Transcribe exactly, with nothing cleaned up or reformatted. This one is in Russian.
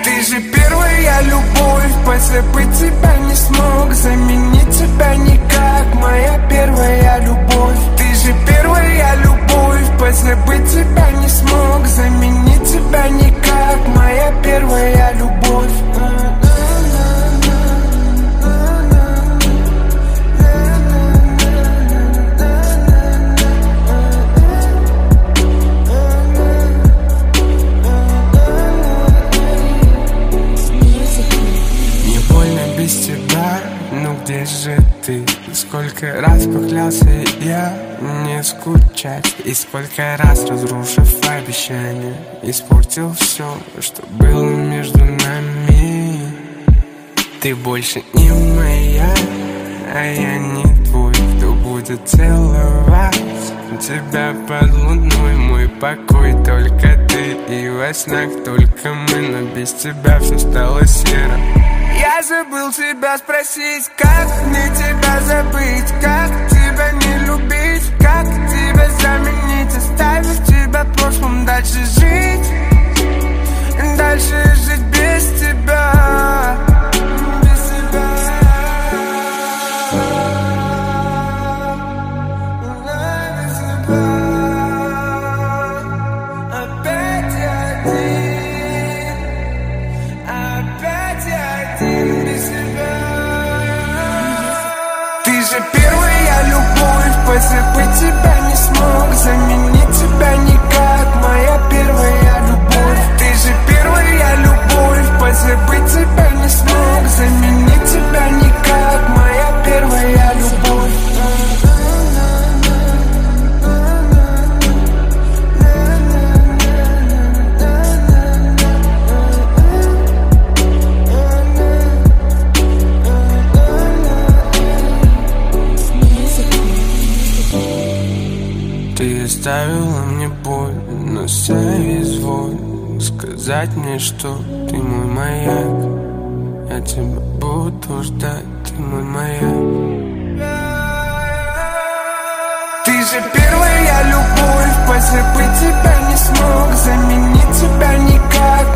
Ты же первая любовь, позабыть тебя не смог, заменить тебя никак, моя первая любовь. Ты же первая любовь, позабыть тебя не смог, заменить тебя никак, моя первая любовь. Без тебя, ну где же ты? Сколько раз поклялся я не скучать, и сколько раз, разрушив обещания, испортил все, что было между нами. Ты больше не моя, а я не твой, кто будет целовать тебя под луной. Мой покой только ты, и во снах только мы, но без тебя все стало серо. Я забыл тебя спросить, как мне тебя забыть, как тебя не любить, как тебя заменить, оставив тебя в прошлом, дальше жить, дальше жить без тебя, без тебя. Без тебя. Опять я один, опять я один без тебя. Ты же первая любовь, позабыть тебя не смог, заменить тебя никак, моя первая любовь. Ты же первая любовь, позабыть тебя не смог, заменить тебя никак, моя первая любовь. Ты оставила мне боль, но соизволь сказать мне, что ты мой маяк. Я тебя буду ждать, ты мой маяк. Ты же первая любовь, позабыть тебя не смог, заменить тебя никак,